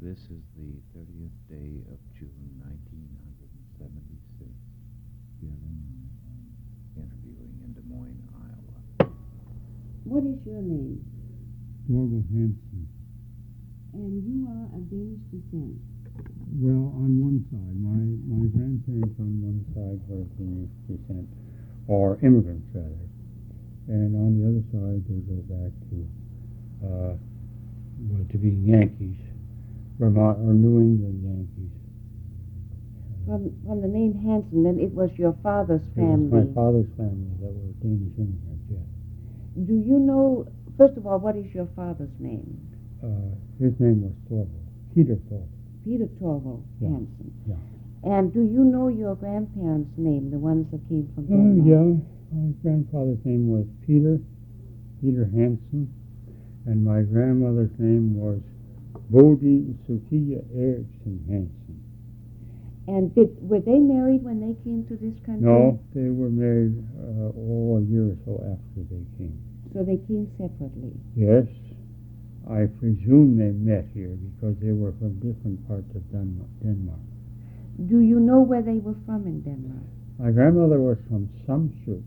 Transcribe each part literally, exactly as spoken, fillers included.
This is the thirtieth day of June, nineteen seventy-six. Here in I'm interviewing in Des Moines, Iowa. What is your name? Dorval Hansen. And you are of Danish descent. Well, on one side, my, my grandparents on one side were of Danish descent, or immigrants rather, and on the other side they go back to uh, well, to be Yankees, Vermont or New England Yankees. From from the name Hansen, then it was your father's It family. was my father's family that were Danish immigrants. Yes. Do you know? First of all, what is your father's name? Uh, his name was Thorvald, Peter Thorvald. Peter Torvald Yeah. Hansen. Yeah. And do you know your grandparents' name, the ones that came from Uh, Denmark? yeah, my grandfather's name was Peter, Peter Hansen, and my grandmother's name was Bodil Sophia Eriksson Hansen. And did were they married when they came to this country? No, they were married uh, oh, a year or so after they came. So they came separately. Yes, I presume they met here because they were from different parts of Denmark. Denmark. Do you know where they were from in Denmark? My grandmother was from Samsø,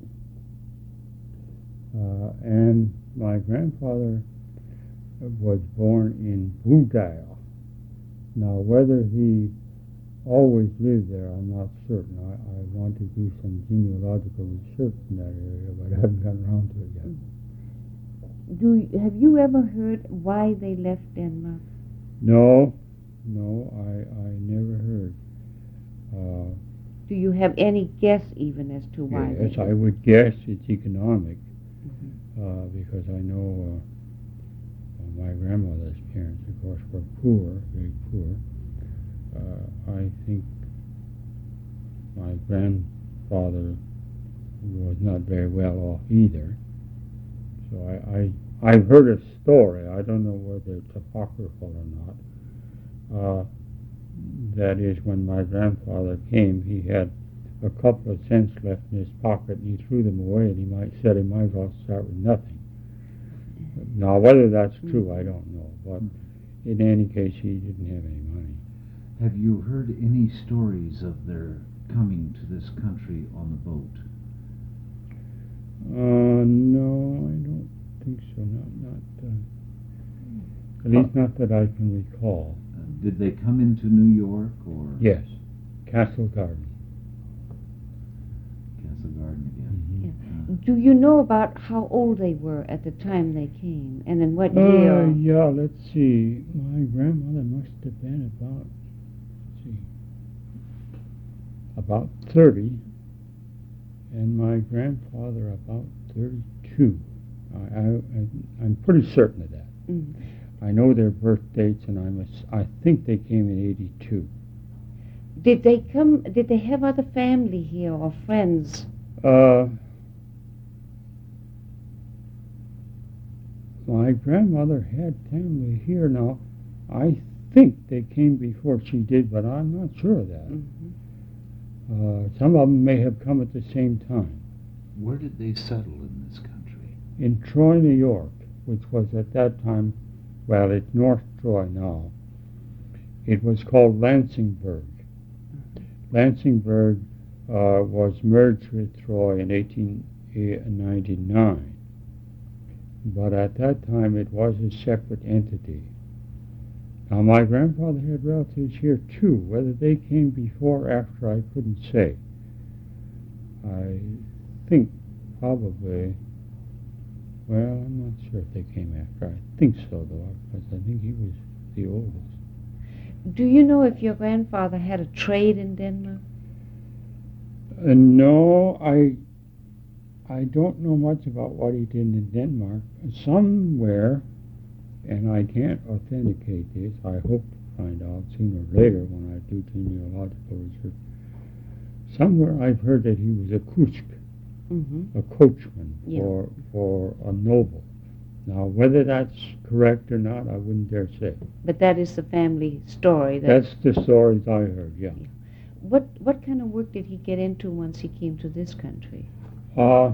uh, and my grandfather was born in Budal. Now, whether he always lived there, I'm not certain. I, I want to do some genealogical research in that area, but I haven't gotten around to it yet. Do you, have you ever heard why they left Denmark? No, no, I, I never heard. Uh, Do you have any guess even as to why? yes, they I would guess it's economic, Mm-hmm. uh, because I know uh, my grandmother's parents, of course, were poor, very poor. Uh, I think my grandfather was not very well off either. So I, I, I've heard a story, I don't know whether it's apocryphal or not, uh, that is when my grandfather came, he had a couple of cents left in his pocket and he threw them away and he might said he might as well start with nothing. Now whether that's true, I don't know, but in any case he didn't have any money. Have you heard any stories of their coming to this country on the boat? Uh, no, I don't think so. Not, not, uh, at least not that I can recall. Uh, did they come into New York or Yes, Castle Garden. Castle Garden again? Mm-hmm. Uh, Do you know about how old they were at the time they came, and in what Uh, year? yeah, let's see. My grandmother must have been about, let's see, about thirty, and my grandfather about thirty-two. I, I, I, I'm pretty certain of that. Mm. I know their birth dates, and I must, I think they came in eighty-two. Did they come? Did they have other family here or friends? Uh, my grandmother had family here. Now, I think they came before she did, but I'm not sure of that. Mm-hmm. Uh, some of them may have come at the same time. Where did they settle in this country? In Troy, New York, which was at that time, well, it's North Troy now. It was called Lansingburg. Lansingburg uh, was merged with Troy in eighteen ninety-nine. But at that time it was a separate entity. Now my grandfather had relatives here too. Whether they came before or after I couldn't say. I think probably, well, I'm not sure if they came after. I think so though, because I think he was the oldest. Do you know if your grandfather had a trade in Denmark? Uh, no, I I don't know much about what he did in Denmark. Somewhere, and I can't authenticate this, I hope to find out sooner or later when I do genealogical research. Somewhere I've heard that he was a kusk, Mm-hmm. a coachman Yeah. for, for a noble. Now, whether that's correct or not, I wouldn't dare say. But that is the family story. That That's the stories I heard, yeah. What what kind of work did he get into once he came to this country? Uh,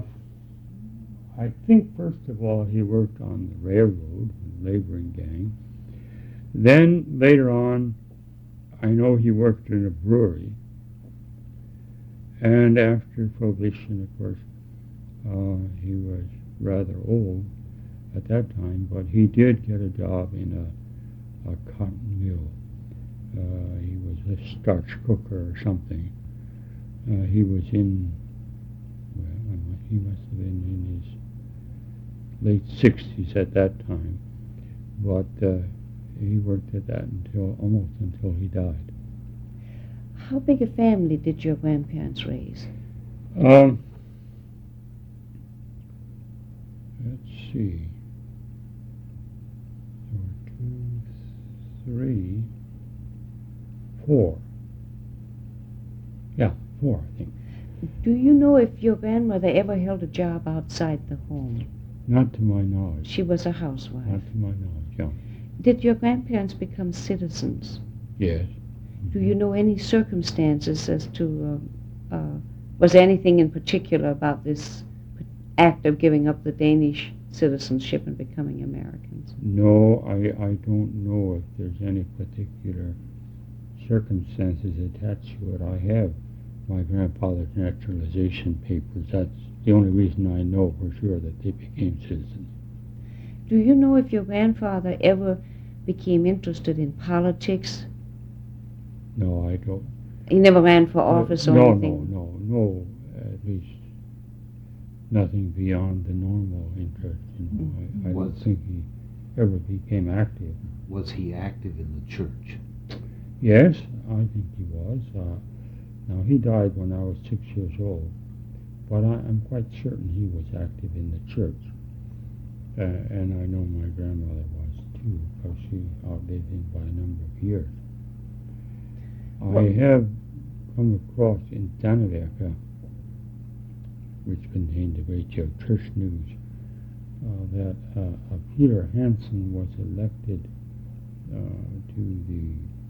I think, first of all, he worked on the railroad, laboring gang. Then later on, I know he worked in a brewery, and after Prohibition, of course, uh, he was rather old at that time, but he did get a job in a, a cotton mill. Uh, he was a starch cooker or something. Uh, he was in, well, he must have been in his late sixties at that time, but uh, he worked at that until almost until he died. How big a family did your grandparents raise? Um, let's see. There were two, three, four. Yeah, four, I think. Do you know if your grandmother ever held a job outside the home? Not to my knowledge. She was a housewife. Not to my knowledge, yeah. Did your grandparents become citizens? Yes. Do you know any circumstances as to, uh, uh, was there anything in particular about this act of giving up the Danish citizenship and becoming Americans? No, I, I don't know if there's any particular circumstances attached to it. I have my grandfather's naturalization papers. That's the only reason I know for sure that they became citizens. Do you know if your grandfather ever became interested in politics? No, I don't. He never ran for office or no, anything? No, no, no, at least nothing beyond the normal interest. You know, Mm-hmm. I, I Was- don't think he ever became active. Was he active in the church? Yes, I think he was. Uh, now, he died when I was six years old, but I, I'm quite certain he was active in the church. Uh, and I know my grandmother was too, because she outlived him by a number of years. Well- I have come across in Danevirke, which contained a great deal of church news, uh, that uh, uh, Peter Hansen was elected uh, to the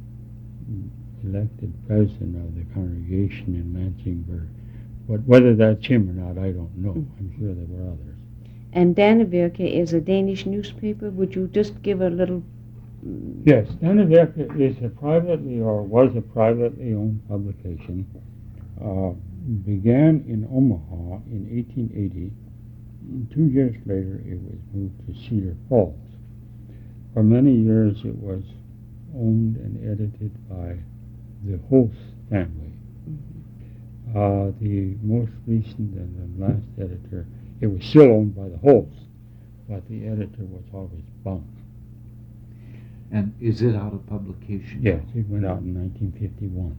elected president of the congregation in Lansingburg. But whether that's him or not, I don't know. Mm. I'm sure there were others. And Danevirke is a Danish newspaper. Would you just give a little... mm, Yes, Danevirke is a privately, or was a privately owned publication. Uh, began in Omaha in eighteen eighty. Two years later, it was moved to Cedar Falls. For many years, it was owned and edited by the Holst family. mm-hmm. Uh, the most recent and the last editor, it was still owned by the Holst, but the editor was always Bunk. And is it out of publication? Yes, it went out in nineteen fifty-one.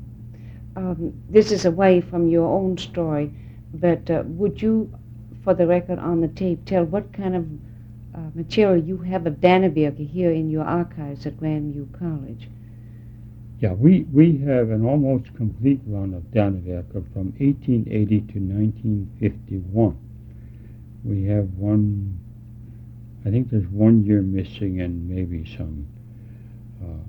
Um, this is away from your own story, but uh, would you, for the record on the tape, tell what kind of uh, material you have of Danevirke here in your archives at Grandview College? Yeah, we, we have an almost complete run of Danevirke from eighteen eighty to nineteen fifty-one. We have one, I think there's one year missing and maybe some uh,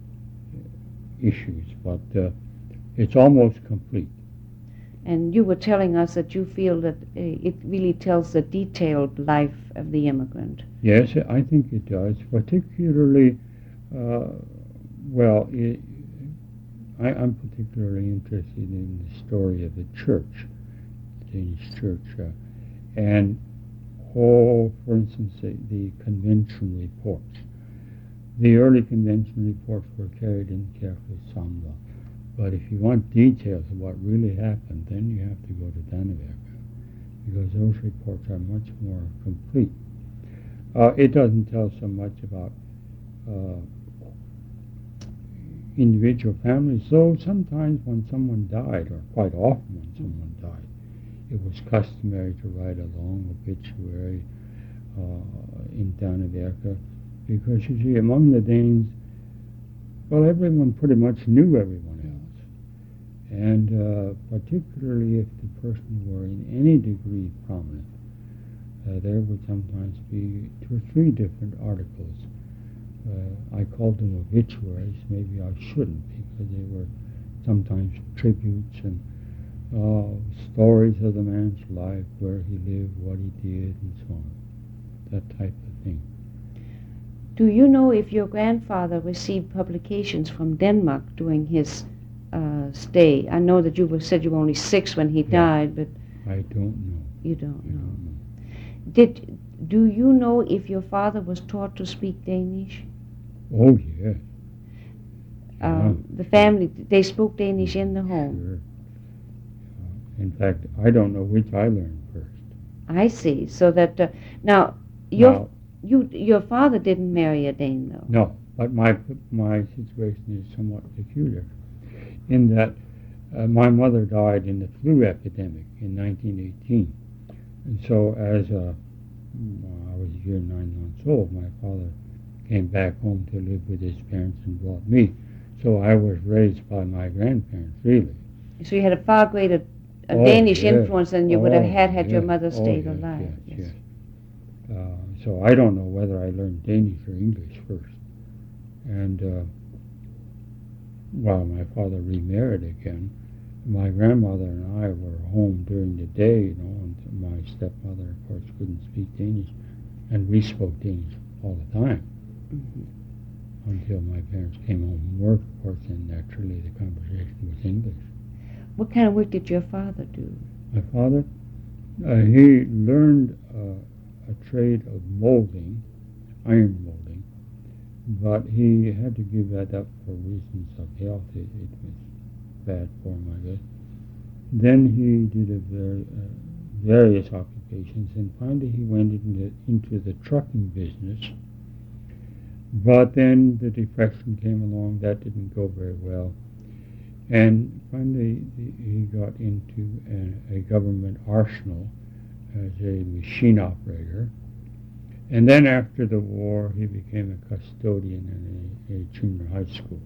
issues, but uh, it's almost complete. And you were telling us that you feel that uh, it really tells the detailed life of the immigrant. Yes, I think it does, particularly, uh, well, it, I, I'm particularly interested in the story of the church, the Danish church, uh, and, oh, for instance, the, the convention reports. The early convention reports were carried in Catholic Samla, but if you want details of what really happened, then you have to go to Danevirke, because those reports are much more complete. Uh, it doesn't tell so much about uh, individual families, though sometimes when someone died, or quite often when someone died, it was customary to write a long obituary uh, in Danevirke, because you see, among the Danes, well, everyone pretty much knew everyone else, and uh, particularly if the person were in any degree prominent, uh, there would sometimes be two or three different articles. Uh, I called them obituaries. Maybe I shouldn't, because they were sometimes tributes and uh, stories of the man's life, where he lived, what he did, and so on. That type of thing. Do you know if your grandfather received publications from Denmark during his uh, stay? I know that you were, said you were only six when he Yeah. died, but I don't know. you don't I know. don't know. Did do you know if your father was taught to speak Danish? Oh, yes. Yeah. Um, the family, they spoke Danish in the home. Sure. Uh, in fact, I don't know which I learned first. I see. So that uh, now your Now, you your father didn't marry a Dane though. no, but my my situation is somewhat peculiar, in that uh, my mother died in the flu epidemic in nineteen eighteen, and so as a, I was a year and nine months old, my father came back home to live with his parents and brought me. So I was raised by my grandparents, really. So you had a far greater a Oh, Danish yes. influence than you would have Oh, had had your yes. mother Oh, stayed yes, alive. Yes, yes. Uh, so I don't know whether I learned Danish or English first. And uh, while my father remarried again, my grandmother and I were home during the day, you know, and my stepmother, of course, couldn't speak Danish, and we spoke Danish all the time. Mm-hmm. Until my parents came home from work, of course, and naturally the conversation was English. What kind of work did your father do? My father, uh, he learned uh, a trade of molding, iron molding, but he had to give that up for reasons of health. It, it was bad for him, I guess. Then he did a very, uh, various occupations, and finally he went into, into the trucking business. But then the Depression came along. That didn't go very well. And finally he got into a, a government arsenal as a machine operator. And then after the war, he became a custodian in a, a junior high school.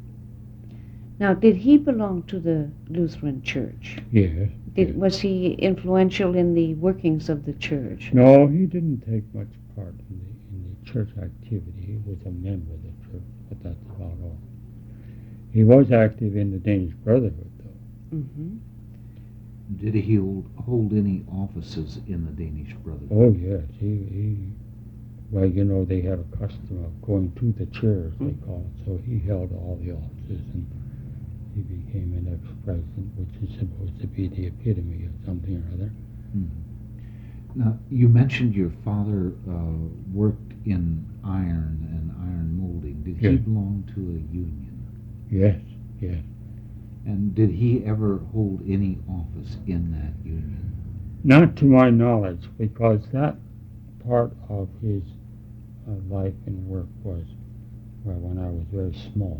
Now, did he belong to the Lutheran Church? Yes. Did, yes. Was he influential in the workings of the church? No, he didn't take much part in the, in the church activity. He was a member of the church, but that's about all. He was active in the Danish Brotherhood, though. Mm-hmm. Did he hold, hold any offices in the Danish Brotherhood? Oh, yes. He, he, well, you know, they have a custom of going to the chairs, they Mm-hmm. call it. So he held all the offices, and he became an ex-president, which is supposed to be the epitome of something or other. Hmm. Now, you mentioned your father uh, worked in iron and iron molding. Did he Yes. belong to a union? Yes, yes. And did he ever hold any office in that union? Not to my knowledge, because that part of his uh, life and work was, well, when I was very small.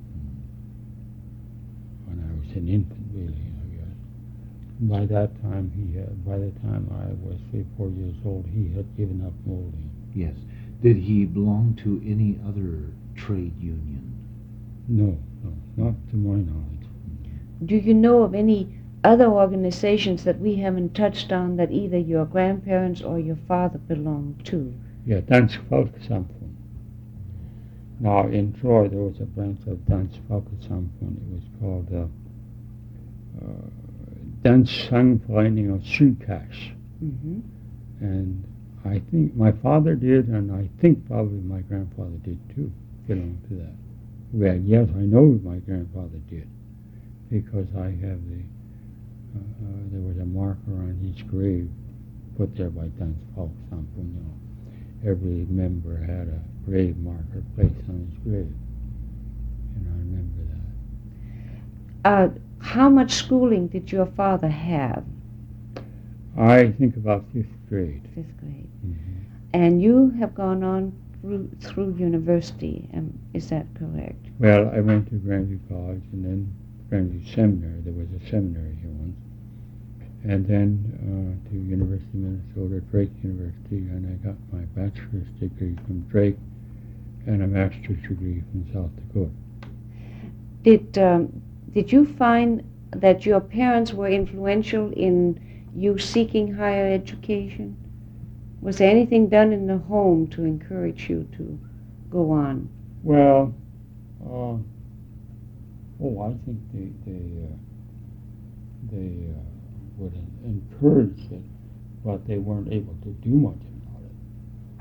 When I was an infant, really, I guess. By that time, he had, by the time I was three, four years old, he had given up molding. Yes. Did he belong to any other trade union? No, no, not to my knowledge. Do you know of any other organizations that we haven't touched on that either your grandparents or your father belonged to? Yeah, Dansk Folkesamfund. Now, in Troy, there was a branch of Dansk Folkesamfund. It was called uh, uh, Dansk Sangforening of Sydkash. Mm-hmm. And I think my father did, and I think probably my grandfather did too, belong to that. Well, yes, I know my grandfather did, because I have the, uh, uh, there was a marker on his grave put there by Dansk Folkesamfund. You know, every member had a grave marker placed on his grave, and I remember that. Uh, how much schooling did your father have? I think about fifth grade. Fifth grade. Mm-hmm. And you have gone on through, through university, um, is that correct? Well, I went to Grandview College and then Grandview Seminary. There was a seminary here once. And then uh, to University of Minnesota, Drake University, and I got my bachelor's degree from Drake and a master's degree from South Dakota. Did, um, did you find that your parents were influential in you seeking higher education? Was there anything done in the home to encourage you to go on? Well, uh, oh, I think they they uh, they uh, would encourage it, but they weren't able to do much about it.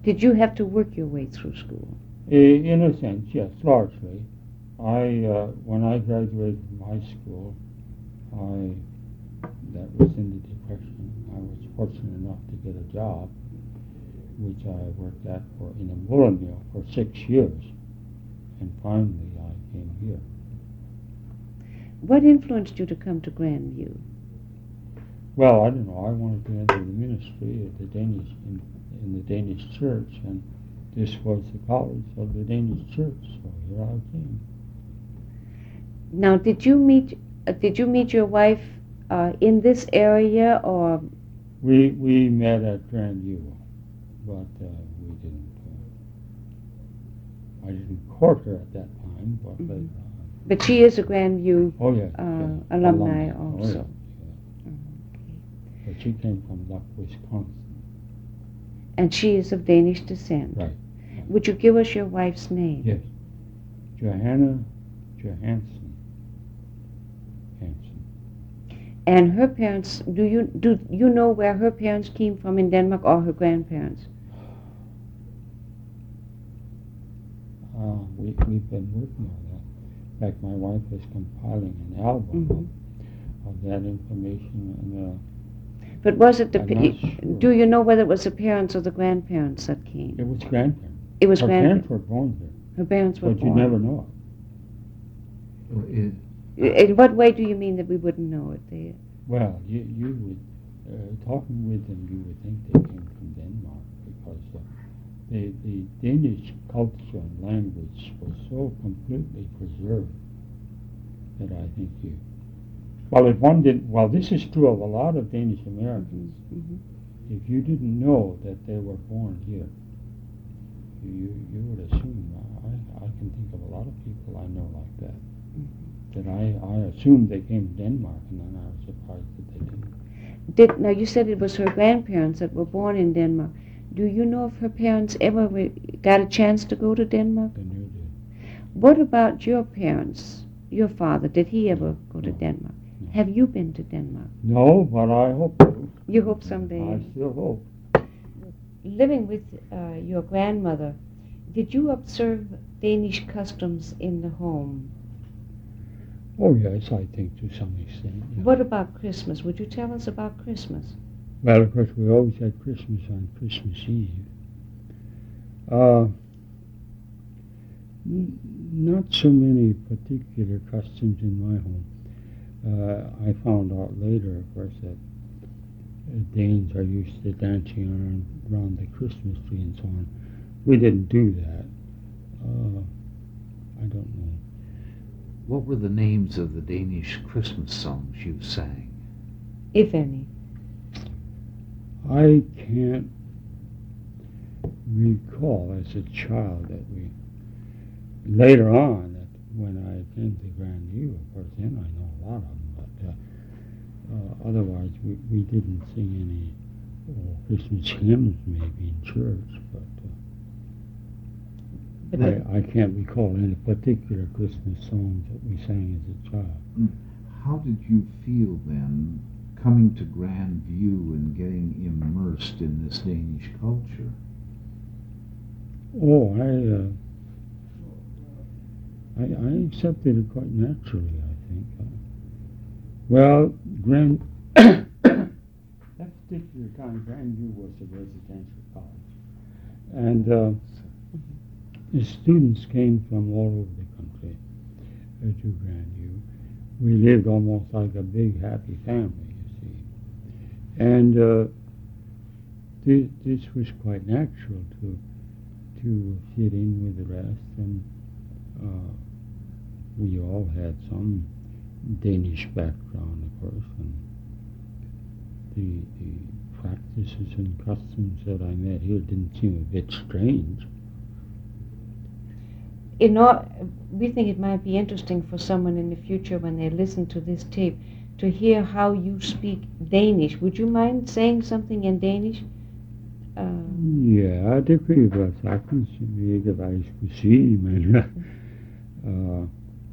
Did you have to work your way through school? I- In a sense, yes, largely. I uh, when I graduated from high school, I that was in the Depression. I was fortunate enough to get a job, which I worked at for in a woolen mill for six years, and finally I came here. What influenced you to come to Grandview? Well, I don't know. I wanted to enter the ministry at the Danish in, in the Danish church, and this was the college of the Danish church, so here I came. Now, did you meet uh, did you meet your wife uh, in this area, or We we met at Grandview, but uh, we didn't. Uh, I didn't court her at that time, but Mhm. later on. but she is a Grandview Oh yes, uh, yes. alumni Oh, also? yes, yeah. But she came from Luck, Wisconsin. And she is of Danish descent. Right. Would you give us your wife's name? Yes, Johanna Johansson. Hansen. And her parents, do you do you know where her parents came from in Denmark, or her grandparents? Uh, we, we've been working on that. In fact, my wife is compiling an album Mhm. of, of that information, and uh, But was it the I'm pa- not sure. do you know whether it was the parents or the grandparents that came? it was grandparents. It was Her grandparents. parents were born here, Her parents were but you born. never know Well, it, I- In what way do you mean that we wouldn't know it? They, it. Well, you, you would, uh, talking with them, you would think they came from Denmark, because uh, the, the Danish culture and language was so completely preserved that I think you, well, if one didn't, well, this is true of a lot of Danish Americans. Mhm. If you didn't know that they were born here, you you would assume. I, I can think of a lot of people I know like that. That I, I assumed they came to Denmark, and then I was surprised that they didn't. Did now you said it was her grandparents that were born in Denmark. Do you know if her parents ever re- got a chance to go to Denmark? They knew did. What about your parents? Your father, did he ever go to No. Denmark? No. Have you been to Denmark? No, but I hope to. You hope someday. I still hope. Living with uh, your grandmother, did you observe Danish customs in the home? Oh yes, I think to some extent. Yeah. What about Christmas? Would you tell us about Christmas? Well, of course, we always had Christmas on Christmas Eve. Uh, n- not so many particular customs in my home. Uh, I found out later, of course, that uh, Danes are used to dancing around, around the Christmas tree and so on. We didn't do that. Uh, I don't know. what were the names of the Danish Christmas songs you sang? If any. I can't recall as a child that we, later on, that when I came to Grandview, of course, then I know a lot of them, but uh, uh, otherwise we, we didn't sing any oh, Christmas hymns maybe in church, but But uh, I, I can't recall any particular Christmas songs that we sang as a child. How did you feel then, coming to Grandview and getting immersed in this Danish culture? Oh, I, uh, I, I accepted it quite naturally, I think. Uh, well, Grand, that particular time, Grandview was a residential college. And uh, the students came from all over the country uh, to Grandview. We lived almost like a big, happy family, you see. And uh, th- this was quite natural to to fit in with the rest, and uh, we all had some Danish background, of course, and the, the practices and customs that I met here didn't seem a bit strange. In all, we think it might be interesting for someone in the future when they listen to this tape to hear how you speak Danish. Would you mind saying something in Danish? Um, Ja, det kunne jeg godt sagtens. Jeg ved ikke, hvad jeg skulle sige, men uh,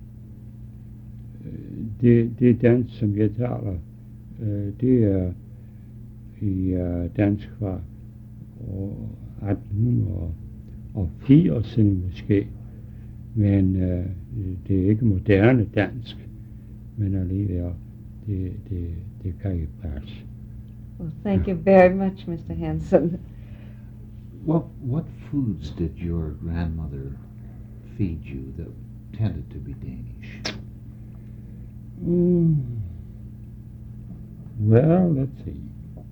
det, det dansk, som jeg taler, uh, det er i uh, dansk fra og atten og, og firserne måske. Men øh, det er ikke moderne dansk, men alligevel, det, det, det kan ikke passe. Well, thank you very much, Mister Hanson. What what foods did your grandmother feed you that tended to be Danish? Mm. Well, let's see.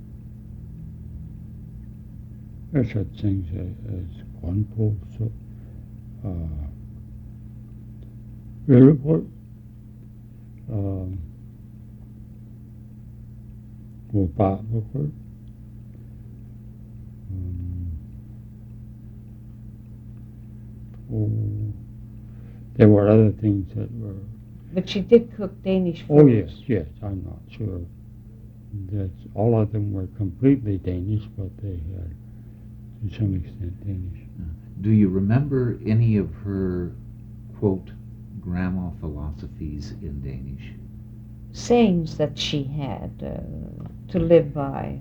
There's such things as, as grønpølse, uh, øllebrød, um, rabarberbrød, um, oh, there were other things that were. But she did cook Danish food. Oh yes, yes. I'm not sure that all of them were completely Danish, but they had, to some extent, Danish. Uh, do you remember any of her, quote, grandma philosophies in Danish? Sayings that she had uh, to live by.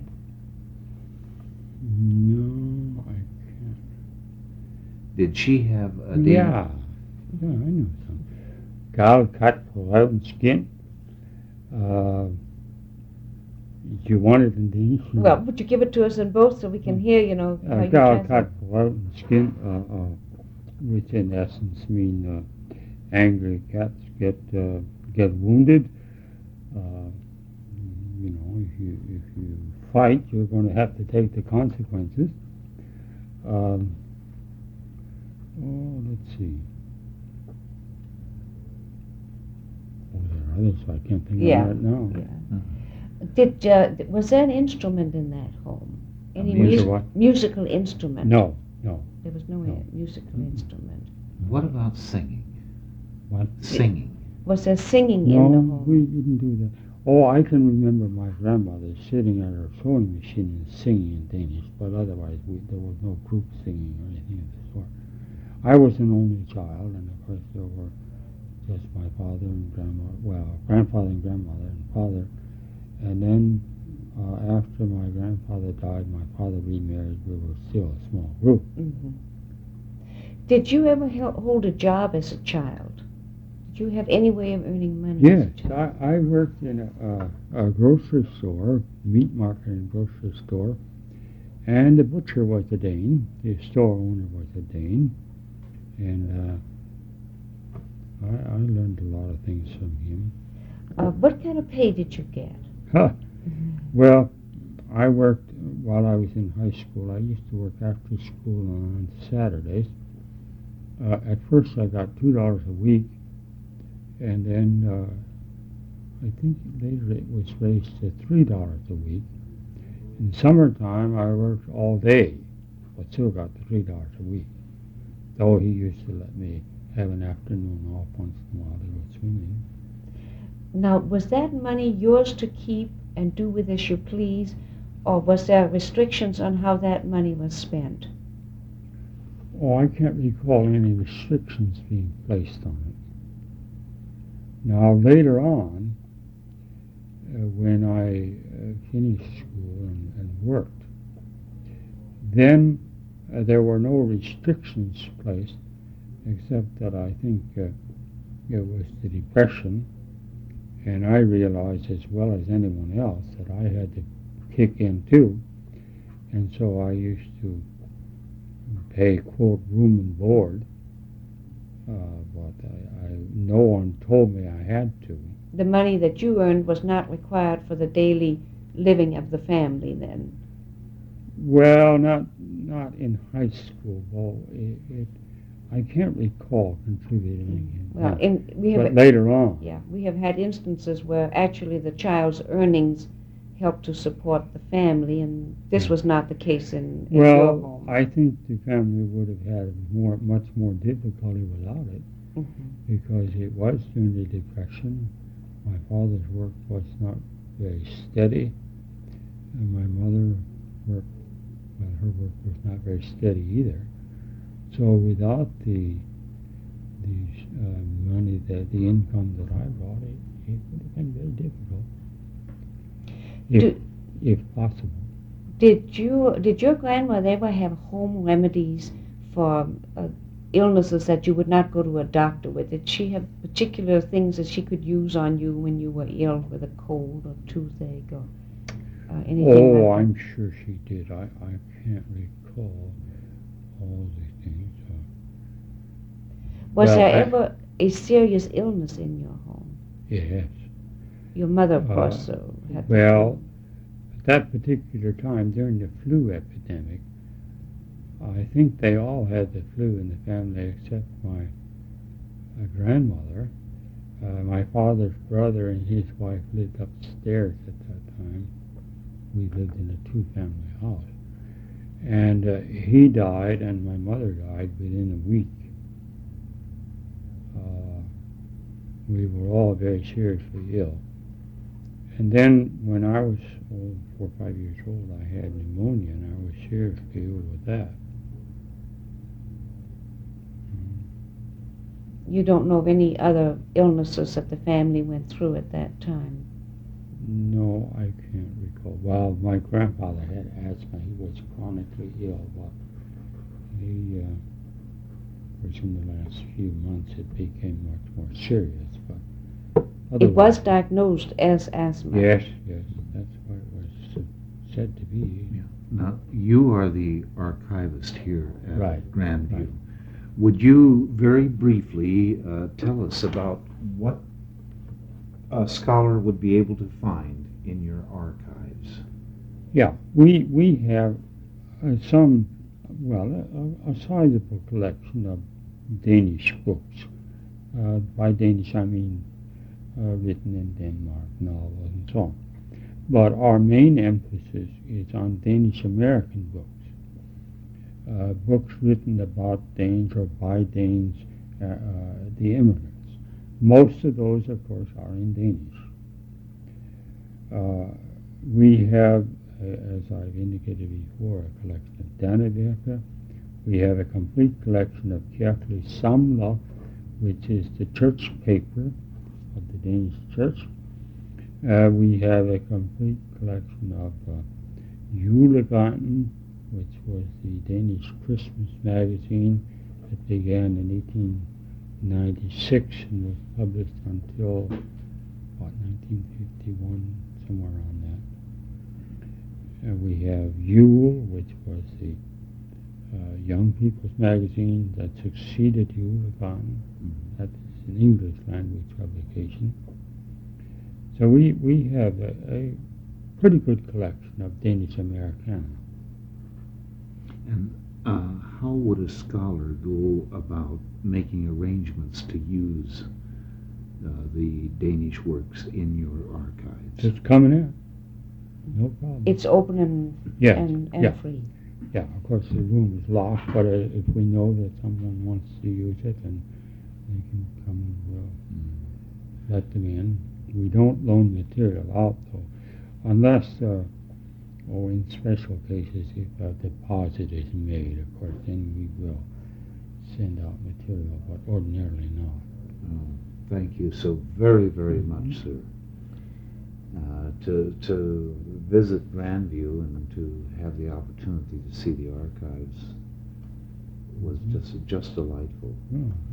No, I can't. Did she have a Danish? Yeah, yeah, I know some. Gal kat på røven skin. Uh, you want it in Danish? Well, would you give it to us in both so we can hear, you know, how Uh, you gal translate? kat på røven skin, uh, uh, which in essence mean uh, angry cats get uh, get wounded. Uh, you know, if you if you fight, you're going to have to take the consequences. Um, oh, let's see. Oh, there are others I can't think Yeah. of right now. Yeah. Uh, Did uh, was there an instrument in that home? Any music- mus- what? musical instrument? No, no. There was no, No. uh, musical Mm. instrument. what about singing? What? Singing. Was there singing in the No, home? we didn't do that. Oh, I can remember my grandmother sitting at her sewing machine and singing in Danish, but otherwise we, there was no group singing or anything of the sort. I was an only child, and of course there were just my father and grandmother, well, grandfather and grandmother and father. And then uh, after my grandfather died, my father remarried, we were still a small group. Hmm. Did you ever hel- hold a job as a child? Did you have any way of earning money Yes, as a child? I, I worked in a, a, a grocery store, meat market and grocery store, and the butcher was a Dane, the store owner was a Dane, and uh, I, I learned a lot of things from him. Uh, what kind of pay did you get? Huh. Well, I worked while I was in high school. I used to work after school on Saturdays. Uh, at first I got two dollars a week, and then uh, I think later it was raised to three dollars a week. In summertime I worked all day, but still got the three dollars a week. Though he used to let me have an afternoon off once in a while to go swimming. Now, was that money yours to keep and do with as you please, or was there restrictions on how that money was spent? Oh, I can't recall any restrictions being placed on it. Now, later on, uh, when I uh, finished school and, and worked, then uh, there were no restrictions placed, except that I think uh, it was the Depression, and I realized as well as anyone else that I had to kick in too, and so I used to pay, quote, room and board, uh, but I, I, no one told me I had to. The money that you earned was not required for the daily living of the family then? Well, not not in high school. Well, it, it I can't recall contributing. In Well, that. in, we have but later on. yeah, we have had instances where actually the child's earnings helped to support the family, and this Yeah. was not the case in, in your Well, home. I think the family would have had more, much more difficulty without it, Mhm. because it was during the Depression. My father's work was not very steady, and my mother worked, well, her work was not very steady either. So without the the uh, money, that the income that I brought, it, it would have been very difficult, if Do- if possible. Did you did your grandmother ever have home remedies for uh, illnesses that you would not go to a doctor with? Did she have particular things that she could use on you when you were ill with a cold or toothache or uh, anything Oh, like I'm that? sure she did. I, I can't recall all the things. Uh, Was well, there I- ever a serious illness in your home? yes. Your mother, of Uh, course, uh, had the well, flu. At that particular time, during the flu epidemic, I think they all had the flu in the family except my uh, grandmother. Uh, my father's brother and his wife lived upstairs at that time. We lived in a two-family house. And uh, he died and my mother died within a week. Uh, we were all very seriously ill. And then when I was oh, four or five years old, I had pneumonia, and I was seriously ill with that. Mm. You don't know of any other illnesses that the family went through at that time? No, I can't recall. Well, my grandfather had asthma. He was chronically ill, but he, uh, of course, in the last few months, it became much more serious. But It was otherwise- diagnosed as asthma. Yes, yes, that's what it was uh, said to be. Yeah. Now, you are the archivist here at Right, Grandview. right. Would you very briefly uh, tell us about what a scholar would be able to find in your archives? Yeah, we we have uh, some, well, a, a sizable collection of Danish books. Uh, by Danish, I mean uh, written in Denmark, novels and so on. But our main emphasis is on Danish-American books, uh, books written about Danes or by Danes, uh, uh, the immigrants. Most of those, of course, are in Danish. Uh, we have, uh, as I've indicated before, a collection of Dannevirke. We have a complete collection of Kirkelig Samler, which is the church paper of the Danish church. Uh, we have a complete collection of uh, Julegranen, which was the Danish Christmas magazine that began in eighteen ninety-six and was published until, what, nineteen fifty-one, somewhere around that. Uh, we have Jule, which was the uh, Young People's magazine that succeeded Julegranen. Mm-hmm. That is an English language publication. So we, we have a, a pretty good collection of Danish Americana. And uh, how would a scholar go about making arrangements to use uh, the Danish works in your archives? Just coming in, no problem. It's open and, Yes, and, and yeah. free. Yeah, of course the room is locked, but uh, if we know that someone wants to use it, then they can come and we'll Mm. let them in. We don't loan material out, though, unless, uh, or in special cases, if a deposit is made, of course, then we will send out material, but ordinarily not. Oh, thank you so very, very Mhm. much, sir. Uh, to to visit Grandview and to have the opportunity to see the archives was Mhm. just just delightful. Oh,